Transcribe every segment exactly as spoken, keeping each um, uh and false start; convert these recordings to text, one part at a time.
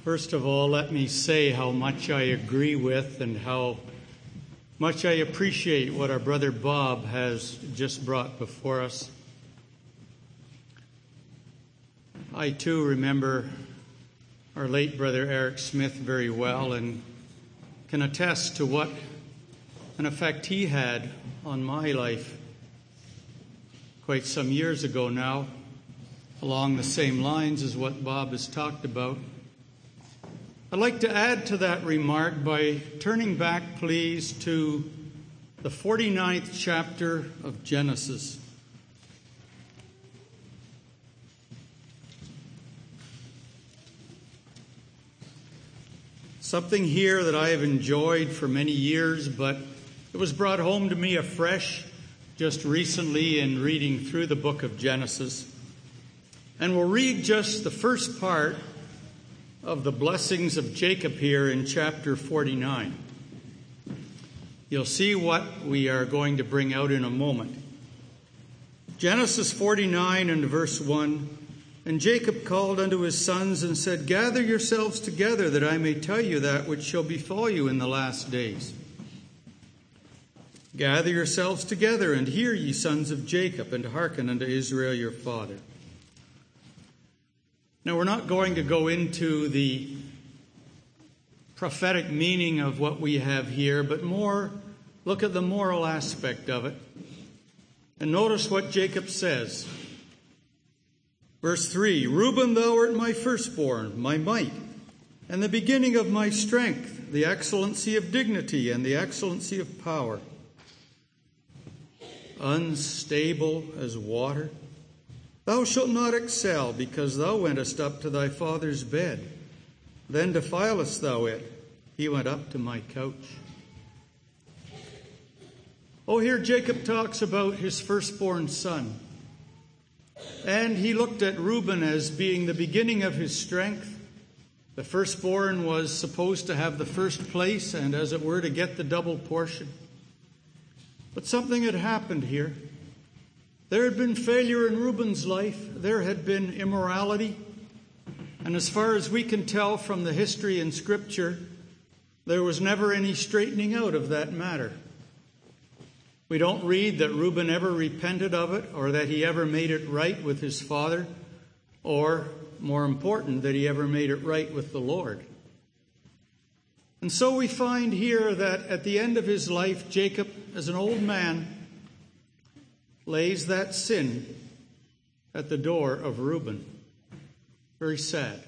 First of all, let me say how much I agree with and how much I appreciate what our brother Bob has just brought before us. I too remember our late brother Eric Smith very well and can attest to what an effect he had on my life quite some years ago now, along the same lines as what Bob has talked about. I'd like to add to that remark by turning back, please, to the forty-ninth chapter of Genesis. Something here that I have enjoyed for many years, but it was brought home to me afresh just recently in reading through the book of Genesis. And we'll read just the first part of the blessings of Jacob here in chapter forty-nine. You'll see what we are going to bring out in a moment. Genesis forty-nine and verse one, "And Jacob called unto his sons and said, Gather yourselves together, that I may tell you that which shall befall you in the last days. Gather yourselves together, and hear, ye sons of Jacob, and hearken unto Israel your father." Now, we're not going to go into the prophetic meaning of what we have here, but more look at the moral aspect of it. And notice what Jacob says. Verse three, "Reuben, thou art my firstborn, my might, and the beginning of my strength, the excellency of dignity and the excellency of power. Unstable as water, thou shalt not excel, because thou wentest up to thy father's bed. Then defilest thou it. He went up to my couch." Oh, here Jacob talks about his firstborn son. And he looked at Reuben as being the beginning of his strength. The firstborn was supposed to have the first place and, as it were, to get the double portion. But something had happened here. There had been failure in Reuben's life. There had been immorality. And as far as we can tell from the history in Scripture, there was never any straightening out of that matter. We don't read that Reuben ever repented of it, or that he ever made it right with his father, or, more important, that he ever made it right with the Lord. And so we find here that at the end of his life, Jacob, as an old man, lays that sin at the door of Reuben. Very sad.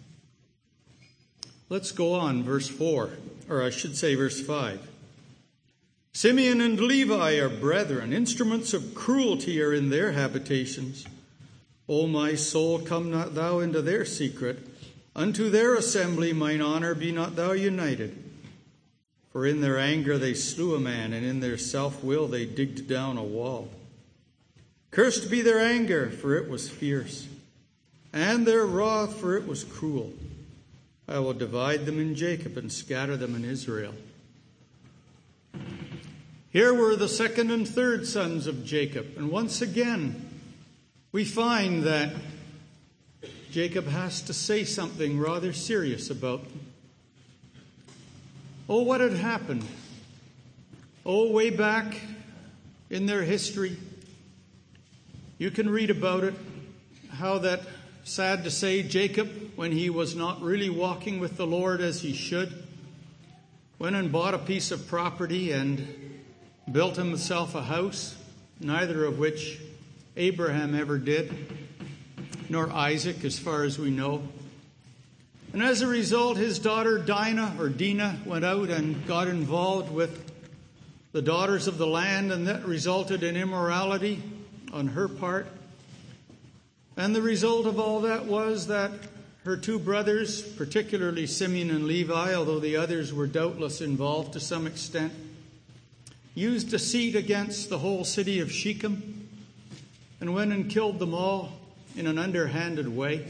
Let's go on, verse four, or I should say verse five. "Simeon and Levi are brethren, instruments of cruelty are in their habitations. O my soul, come not thou into their secret. Unto their assembly mine honor be not thou united. For in their anger they slew a man, and in their self-will they digged down a wall. Cursed be their anger, for it was fierce, and their wrath, for it was cruel. I will divide them in Jacob and scatter them in Israel." Here were the second and third sons of Jacob. And once again, we find that Jacob has to say something rather serious about them. Oh, what had happened? Oh, way back in their history, you can read about it, how that, sad to say, Jacob, when he was not really walking with the Lord as he should, went and bought a piece of property and built himself a house, neither of which Abraham ever did, nor Isaac, as far as we know. And as a result, his daughter Dinah, or Dinah, went out and got involved with the daughters of the land, and that resulted in immorality on her part. And the result of all that was that her two brothers, particularly Simeon and Levi, although the others were doubtless involved to some extent, used deceit against the whole city of Shechem and went and killed them all in an underhanded way.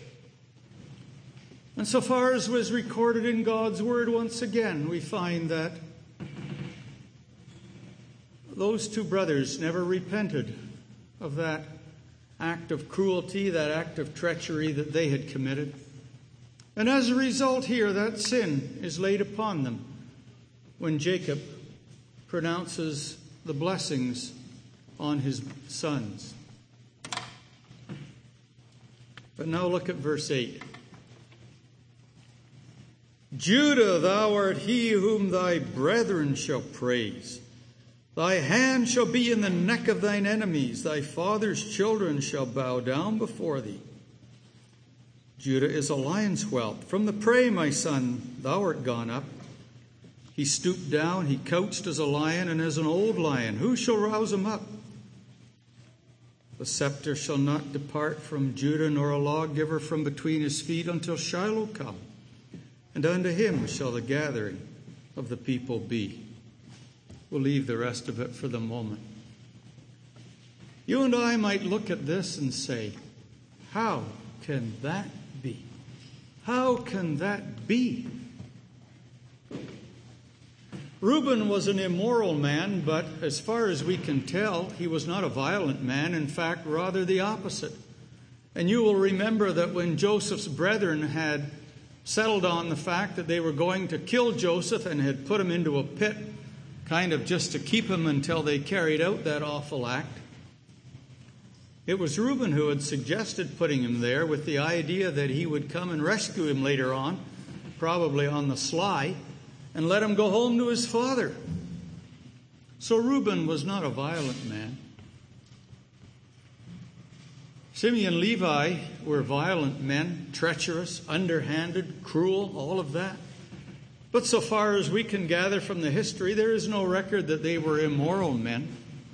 And so far as was recorded in God's Word, once again, we find that those two brothers never repented of that act of cruelty, that act of treachery that they had committed. And as a result here, that sin is laid upon them when Jacob pronounces the blessings on his sons. But now look at verse eight. Judah, thou art he whom thy brethren shall praise. Thy hand shall be in the neck of thine enemies. Thy father's children shall bow down before thee. Judah is a lion's whelp. From the prey, my son, thou art gone up. He stooped down, he couched as a lion and as an old lion. Who shall rouse him up? The scepter shall not depart from Judah, nor a lawgiver from between his feet until Shiloh come. And unto him shall the gathering of the people be. We'll leave the rest of it for the moment. You and I might look at this and say, how can that be? How can that be? Reuben was an immoral man, but as far as we can tell, he was not a violent man. In fact, rather the opposite. And you will remember that when Joseph's brethren had settled on the fact that they were going to kill Joseph and had put him into a pit, kind of just to keep him until they carried out that awful act, it was Reuben who had suggested putting him there with the idea that he would come and rescue him later on, probably on the sly, and let him go home to his father. So Reuben was not a violent man. Simeon and Levi were violent men, treacherous, underhanded, cruel, all of that. But so far as we can gather from the history, there is no record that they were immoral men.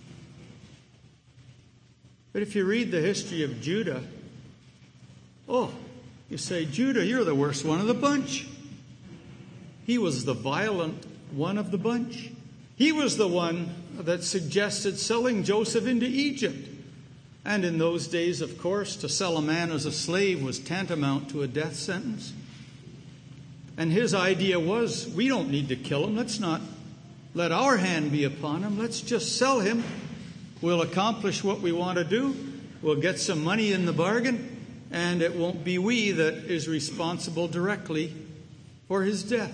But if you read the history of Judah, oh, you say, Judah, you're the worst one of the bunch. He was the violent one of the bunch. He was the one that suggested selling Joseph into Egypt. And in those days, of course, to sell a man as a slave was tantamount to a death sentence. And his idea was, we don't need to kill him. Let's not let our hand be upon him. Let's just sell him. We'll accomplish what we want to do. We'll get some money in the bargain. And it won't be we that is responsible directly for his death.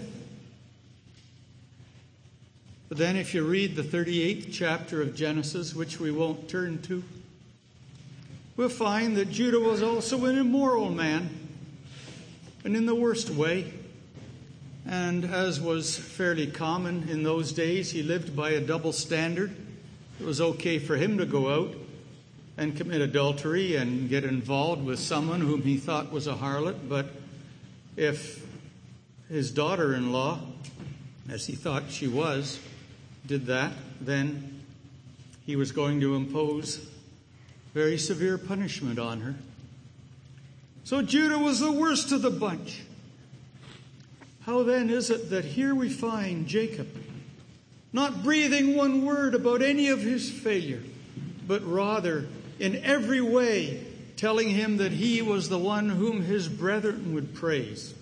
But then if you read the thirty-eighth chapter of Genesis, which we won't turn to, we'll find that Judah was also an immoral man, and in the worst way. And as was fairly common in those days, he lived by a double standard. It was okay for him to go out and commit adultery and get involved with someone whom he thought was a harlot, but if his daughter-in-law, as he thought she was, did that, then he was going to impose very severe punishment on her. So Judah was the worst of the bunch. How then is it that here we find Jacob not breathing one word about any of his failure, but rather in every way telling him that he was the one whom his brethren would praise?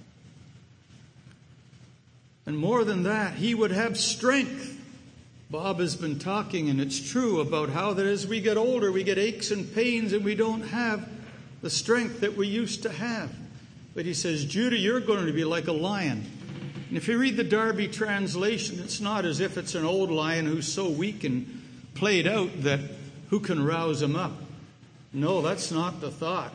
And more than that, he would have strength. Bob has been talking, and it's true, about how that as we get older, we get aches and pains, and we don't have the strength that we used to have. But he says, Judah, you're going to be like a lion. And if you read the Darby translation, it's not as if it's an old lion who's so weak and played out that who can rouse him up. No, that's not the thought.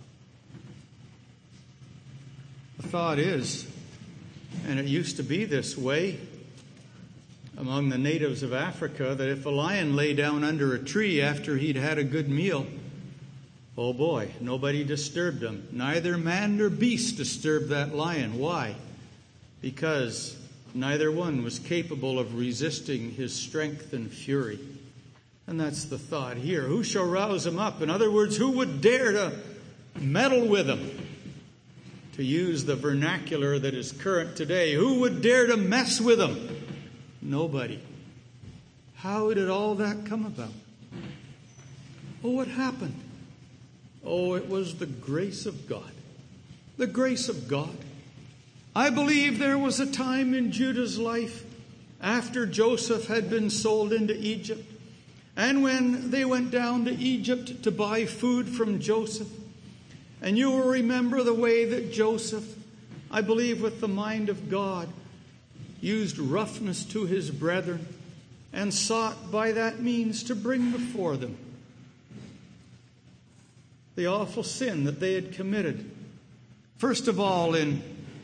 The thought is, and it used to be this way among the natives of Africa, that if a lion lay down under a tree after he'd had a good meal, oh boy, nobody disturbed him. Neither man nor beast disturbed that lion. Why? Because neither one was capable of resisting his strength and fury. And that's the thought here. Who shall rouse him up? In other words, who would dare to meddle with him? To use the vernacular that is current today, who would dare to mess with him? Nobody. How did all that come about? Oh, what happened? Oh, it was the grace of God. The grace of God. I believe there was a time in Judah's life after Joseph had been sold into Egypt, and when they went down to Egypt to buy food from Joseph. And you will remember the way that Joseph I believe with the mind of God, used roughness to his brethren and sought by that means to bring before them the awful sin that they had committed. First of all, in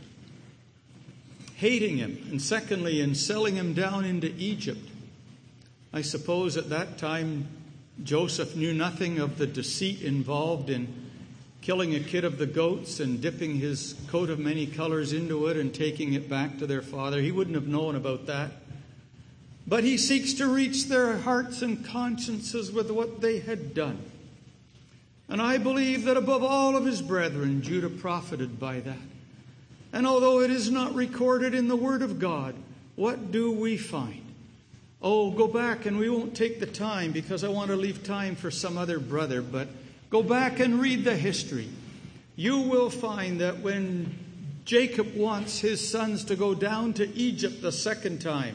hating him, and secondly, in selling him down into Egypt. I suppose at that time Joseph knew nothing of the deceit involved in killing a kid of the goats and dipping his coat of many colors into it and taking it back to their father. He wouldn't have known about that. But he seeks to reach their hearts and consciences with what they had done. And I believe that above all of his brethren, Judah profited by that. And although it is not recorded in the Word of God, what do we find? Oh, go back, and we won't take the time because I want to leave time for some other brother, but go back and read the history. You will find that when Jacob wants his sons to go down to Egypt the second time,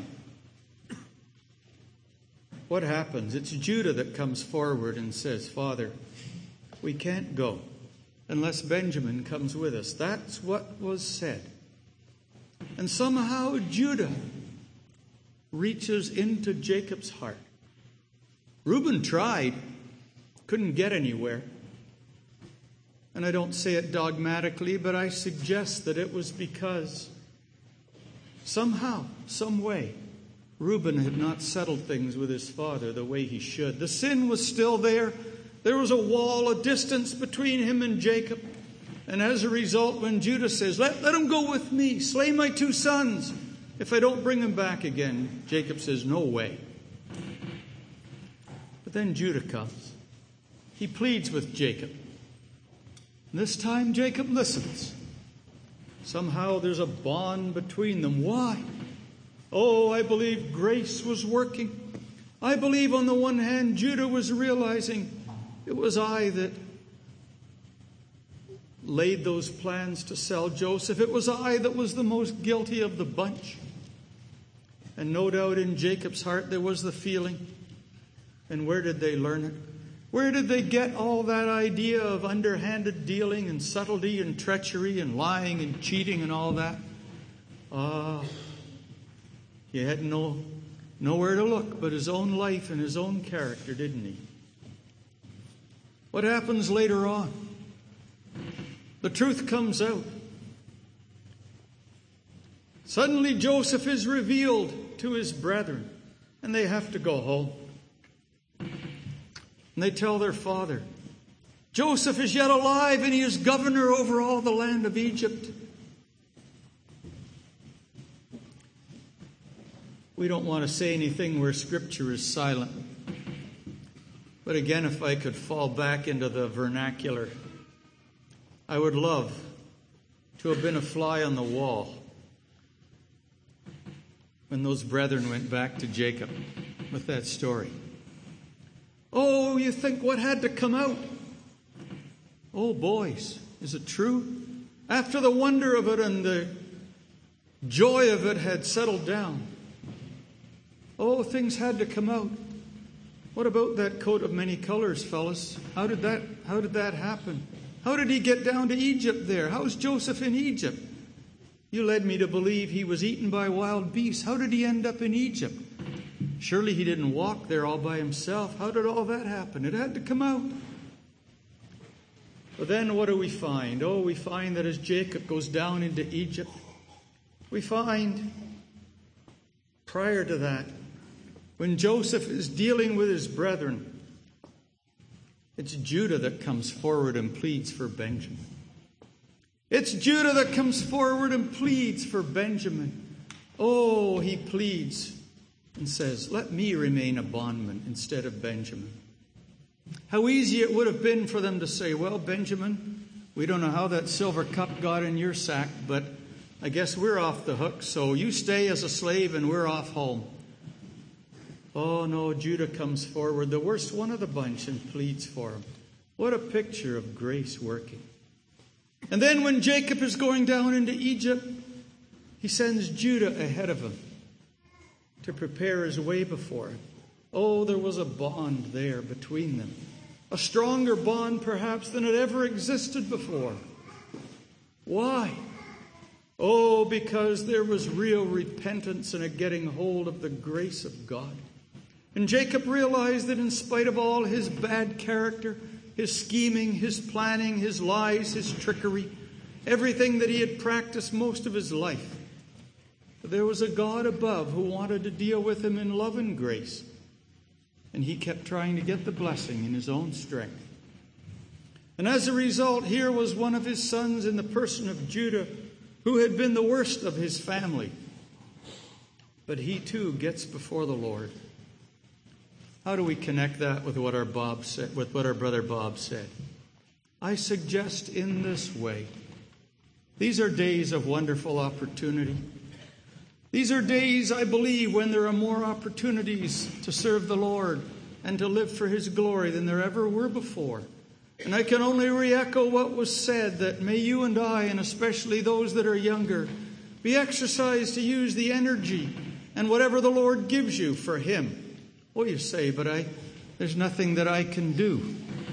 what happens? It's Judah that comes forward and says, Father, we can't go unless Benjamin comes with us. That's what was said. And somehow Judah reaches into Jacob's heart. Reuben tried, couldn't get anywhere. And I don't say it dogmatically, but I suggest that it was because somehow, some way, Reuben had not settled things with his father the way he should. The sin was still there. There was a wall, a distance between him and Jacob. And as a result, when Judah says, let, let him go with me, slay my two sons, if I don't bring him back again, Jacob says, no way. But then Judah comes. He pleads with Jacob. And this time Jacob listens. Somehow there's a bond between them. Why? Oh, I believe grace was working. I believe on the one hand, Judah was realizing it was I that laid those plans to sell Joseph. It was I that was the most guilty of the bunch. And no doubt in Jacob's heart there was the feeling. And where did they learn it? Where did they get all that idea of underhanded dealing and subtlety and treachery and lying and cheating and all that? Ah, uh, he had no nowhere to look but his own life and his own character, didn't he? What happens later on? The truth comes out. Suddenly Joseph is revealed to his brethren, and they have to go home. And they tell their father, Joseph is yet alive and he is governor over all the land of Egypt. We don't want to say anything where Scripture is silent. But again, if I could fall back into the vernacular, I would love to have been a fly on the wall when those brethren went back to Jacob with that story. Oh, you think what had to come out? Oh, boys, is it true? After the wonder of it and the joy of it had settled down, oh, things had to come out. What about that coat of many colors, fellas? How did that, how did that happen? How did he get down to Egypt there? How's Joseph in Egypt? You led me to believe he was eaten by wild beasts. How did he end up in Egypt? Surely he didn't walk there all by himself. How did all that happen? It had to come out. But then what do we find? Oh, we find that as Jacob goes down into Egypt, we find prior to that, when Joseph is dealing with his brethren, it's Judah that comes forward and pleads for Benjamin. It's Judah that comes forward and pleads for Benjamin. Oh, he pleads and says, let me remain a bondman instead of Benjamin. How easy it would have been for them to say, well, Benjamin, we don't know how that silver cup got in your sack, but I guess we're off the hook, so you stay as a slave and we're off home. Oh, no, Judah comes forward, the worst one of the bunch, and pleads for him. What a picture of grace working. And then when Jacob is going down into Egypt, he sends Judah ahead of him to prepare his way before him. Oh, there was a bond there between them. A stronger bond, perhaps, than had ever existed before. Why? Oh, because there was real repentance and a getting hold of the grace of God. And Jacob realized that in spite of all his bad character, his scheming, his planning, his lies, his trickery, everything that he had practiced most of his life, there was a God above who wanted to deal with him in love and grace. And he kept trying to get the blessing in his own strength. And as a result, here was one of his sons in the person of Judah, who had been the worst of his family. But he too gets before the Lord. How do we connect that with what our Bob said, with what our brother Bob said? I suggest in this way. These are days of wonderful opportunity. These are days, I believe, when there are more opportunities to serve the Lord and to live for His glory than there ever were before. And I can only re-echo what was said, that may you and I, and especially those that are younger, be exercised to use the energy and whatever the Lord gives you for Him. Oh, you say, but I, there's nothing that I can do.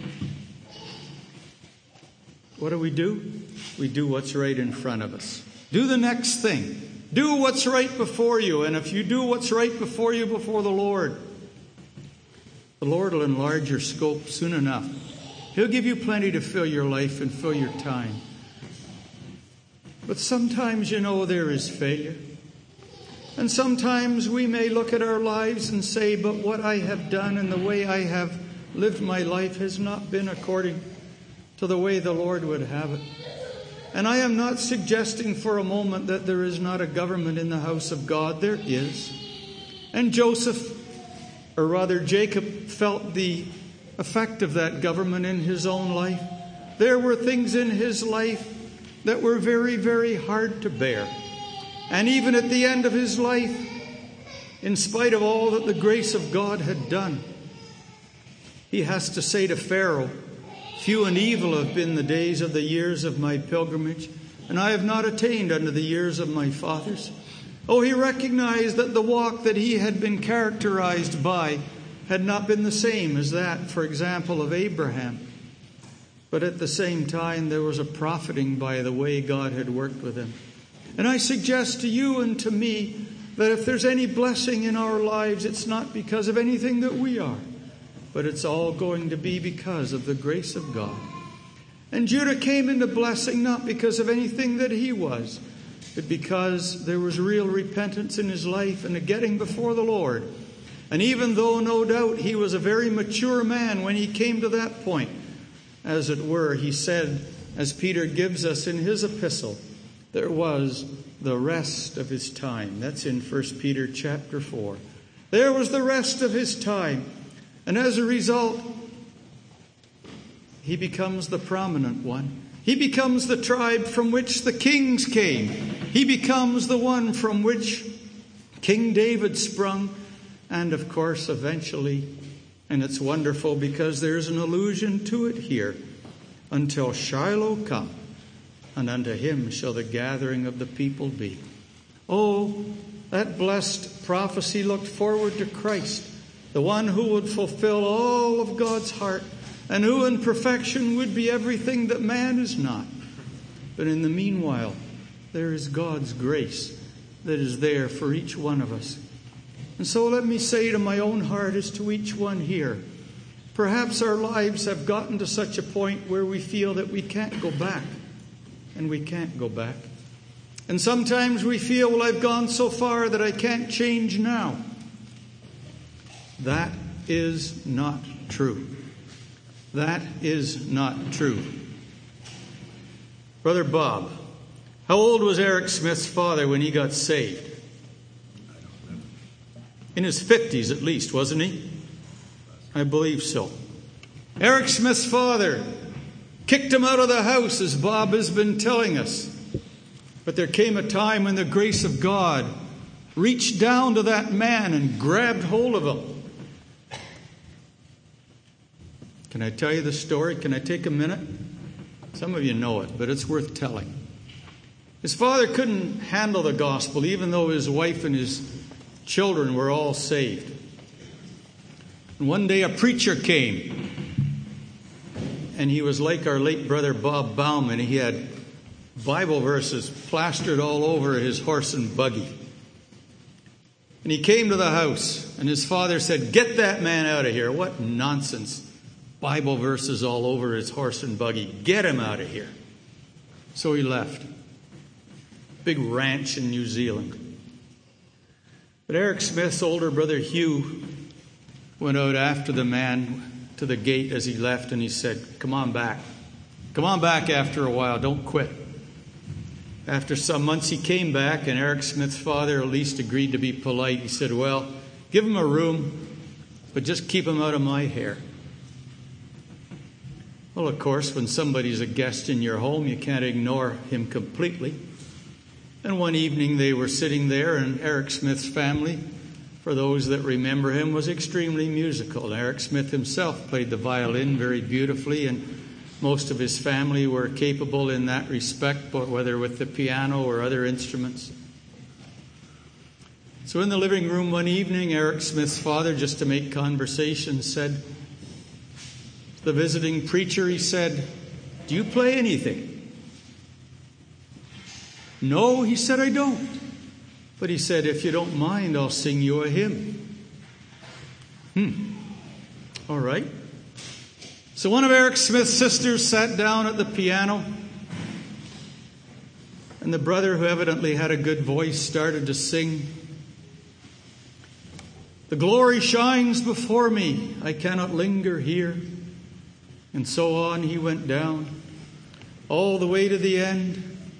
What do we do? We do what's right in front of us. Do the next thing. Do what's right before you. And if you do what's right before you before the Lord, the Lord will enlarge your scope soon enough. He'll give you plenty to fill your life and fill your time. But sometimes, you know, there is failure. And sometimes we may look at our lives and say, but what I have done and the way I have lived my life has not been according to the way the Lord would have it. And I am not suggesting for a moment that there is not a government in the house of God. There is. And Joseph, or rather Jacob, felt the effect of that government in his own life. There were things in his life that were very, very hard to bear. And even at the end of his life, in spite of all that the grace of God had done, he has to say to Pharaoh, few and evil have been the days of the years of my pilgrimage, and I have not attained unto the years of my fathers. Oh, he recognized that the walk that he had been characterized by had not been the same as that, for example, of Abraham. But at the same time, there was a profiting by the way God had worked with him. And I suggest to you and to me that if there's any blessing in our lives, it's not because of anything that we are, but it's all going to be because of the grace of God. And Judah came into blessing not because of anything that he was, but because there was real repentance in his life and a getting before the Lord. And even though, no doubt, he was a very mature man when he came to that point, as it were, he said, as Peter gives us in his epistle, there was the rest of his time. That's in First Peter chapter four. There was the rest of his time. And as a result, he becomes the prominent one. He becomes the tribe from which the kings came. He becomes the one from which King David sprung. And of course, eventually, and it's wonderful because there's an allusion to it here, until Shiloh come, and unto him shall the gathering of the people be. Oh, that blessed prophecy looked forward to Christ, the one who would fulfill all of God's heart, and who in perfection would be everything that man is not. But in the meanwhile, there is God's grace that is there for each one of us. And so let me say to my own heart as to each one here, perhaps our lives have gotten to such a point where we feel that we can't go back. And we can't go back. And sometimes we feel, well, I've gone so far that I can't change now. That is not true. That is not true. Brother Bob, how old was Eric Smith's father when he got saved? In his fifties at least, wasn't he? I believe so. Eric Smith's father kicked him out of the house, as Bob has been telling us. But there came a time when the grace of God reached down to that man and grabbed hold of him. Can I tell you the story? Can I take a minute? Some of you know it, but it's worth telling. His father couldn't handle the gospel, even though his wife and his children were all saved. And one day a preacher came, and he was like our late brother Bob Bauman. He had Bible verses plastered all over his horse and buggy. And he came to the house, and his father said, "Get that man out of here." What nonsense. Bible verses all over his horse and buggy. Get him out of here. So he left. Big ranch in New Zealand. But Eric Smith's older brother Hugh went out after the man to the gate as he left, and he said, "Come on back. Come on back after a while. Don't quit." After some months he came back, and Eric Smith's father at least agreed to be polite. He said, "Well, give him a room, but just keep him out of my hair." Well, of course, when somebody's a guest in your home, you can't ignore him completely. And one evening they were sitting there, and Eric Smith's family, for those that remember him, was extremely musical. Eric Smith himself played the violin very beautifully, and most of his family were capable in that respect, but whether with the piano or other instruments. So in the living room one evening, Eric Smith's father, just to make conversation, said, the visiting preacher, he said, "Do you play anything?" "No," he said, "I don't." But he said, "If you don't mind, I'll sing you a hymn." Hmm. All right. So one of Eric Smith's sisters sat down at the piano, and the brother, who evidently had a good voice, started to sing. "The glory shines before me, I cannot linger here." And so on he went down, all the way to the end.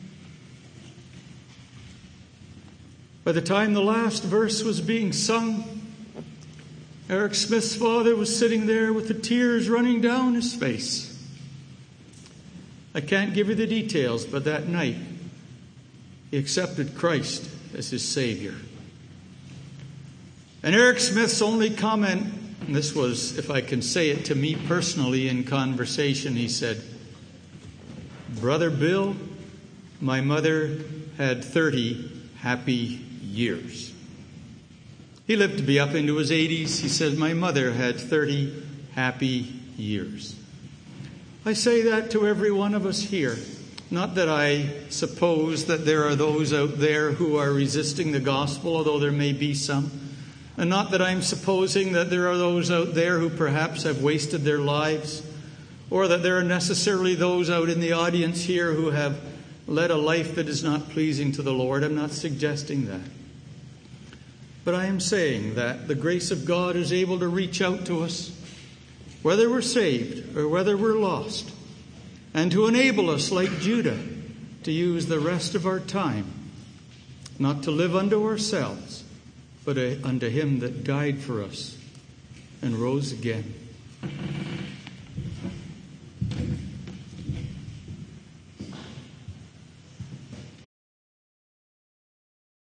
By the time the last verse was being sung, Eric Smith's father was sitting there with the tears running down his face. I can't give you the details, but that night he accepted Christ as his Savior. And Eric Smith's only comment, and this was, if I can say it, to me personally in conversation, he said, "Brother Bill, my mother had thirty happy years." He lived to be up into his eighties. He said, "My mother had thirty happy years." I say that to every one of us here. Not that I suppose that there are those out there who are resisting the gospel, although there may be some. And not that I'm supposing that there are those out there who perhaps have wasted their lives, or that there are necessarily those out in the audience here who have led a life that is not pleasing to the Lord. I'm not suggesting that. But I am saying that the grace of God is able to reach out to us, whether we're saved or whether we're lost, and to enable us, like Judah, to use the rest of our time, not to live unto ourselves, but unto him that died for us and rose again.